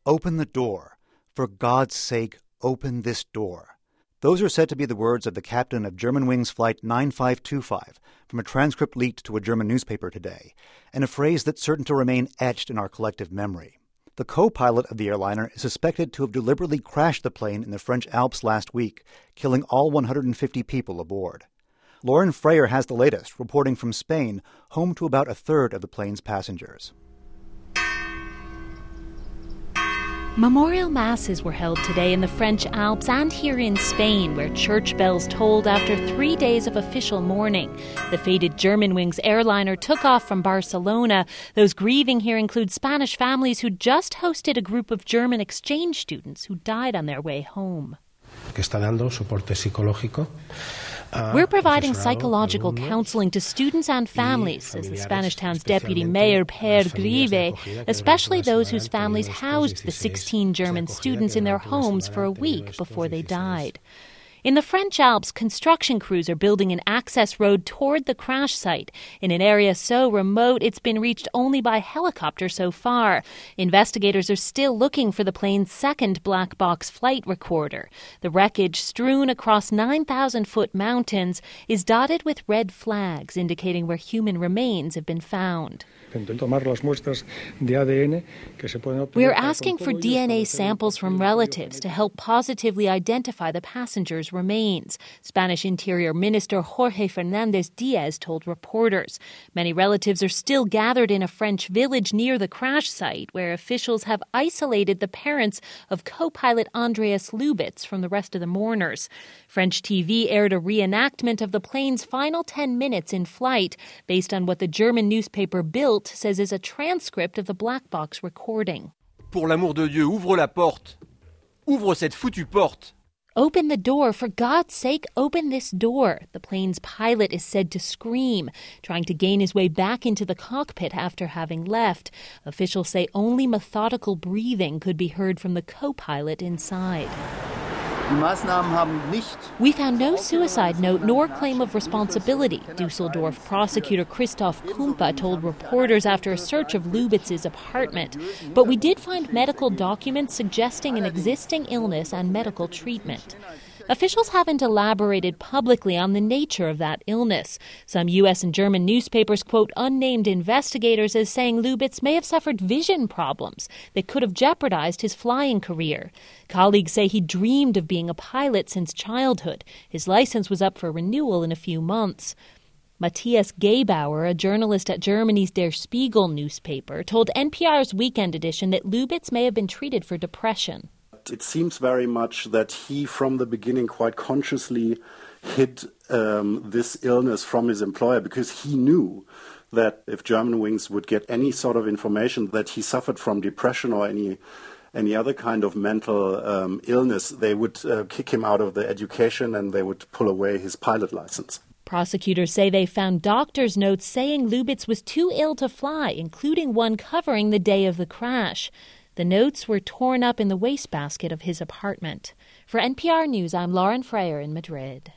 "Open the door. For God's sake, open this door." Those are said to be the words of the captain of Germanwings Flight 9525 from a transcript leaked to a German newspaper today, and a phrase that's certain to remain etched in our collective memory. The co-pilot of the airliner is suspected to have deliberately crashed the plane in the French Alps last week, killing all 150 people aboard. Lauren Freyer has the latest, reporting from Spain, home to about a third of the plane's passengers. Memorial masses were held today in the French Alps and here in Spain, where church bells tolled after 3 days of official mourning. The fated Germanwings airliner took off from Barcelona. Those grieving here include Spanish families who just hosted a group of German exchange students who died on their way home. We're providing psychological counseling to students and families, says the Spanish town's deputy mayor, Per Grive, especially those whose families housed the 16 German students in their homes for a week before they died. In the French Alps, construction crews are building an access road toward the crash site in an area so remote it's been reached only by helicopter so far. Investigators are still looking for the plane's second black box flight recorder. The wreckage, strewn across 9,000-foot mountains, is dotted with red flags indicating where human remains have been found. We're asking for DNA samples from relatives to help positively identify the passengers' remains, Spanish Interior Minister Jorge Fernandez Diaz told reporters. Many relatives are still gathered in a French village near the crash site, where officials have isolated the parents of co-pilot Andreas Lubitz from the rest of the mourners. French TV aired a reenactment of the plane's final 10 minutes in flight, based on what the German newspaper Bild says is a transcript of the black box recording. Pour l'amour de Dieu, ouvre la porte. Ouvre cette foutue porte. Open the door. For God's sake, open this door. The plane's pilot is said to scream, trying to gain his way back into the cockpit after having left. Officials say only methodical breathing could be heard from the co-pilot inside. We found no suicide note nor claim of responsibility, Dusseldorf prosecutor Christoph Kumpa told reporters after a search of Lubitz's apartment. But we did find medical documents suggesting an existing illness and medical treatment. Officials haven't elaborated publicly on the nature of that illness. Some U.S. and German newspapers quote unnamed investigators as saying Lubitz may have suffered vision problems that could have jeopardized his flying career. Colleagues say he dreamed of being a pilot since childhood. His license was up for renewal in a few months. Matthias Gebauer, a journalist at Germany's Der Spiegel newspaper, told NPR's Weekend Edition that Lubitz may have been treated for depression. It seems very much that he, from the beginning, quite consciously hid this illness from his employer, because he knew that if Germanwings would get any sort of information that he suffered from depression or any other kind of mental illness, they would kick him out of the education and they would pull away his pilot license. Prosecutors say they found doctor's notes saying Lubitz was too ill to fly, including one covering the day of the crash. The notes were torn up in the wastebasket of his apartment. For NPR News, I'm Lauren Freyer in Madrid.